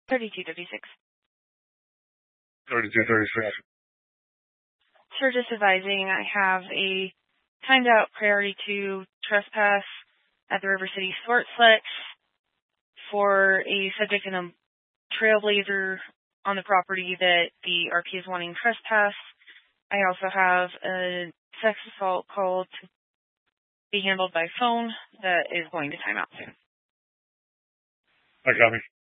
3236. 3236. Sir, just advising, I have a timed out priority 2 trespass at the River City Sportsplex for a subject in a trailblazer on the property that the RP is wanting trespass. I also have a sex assault call to be handled by phone that is going to time out soon. I got me.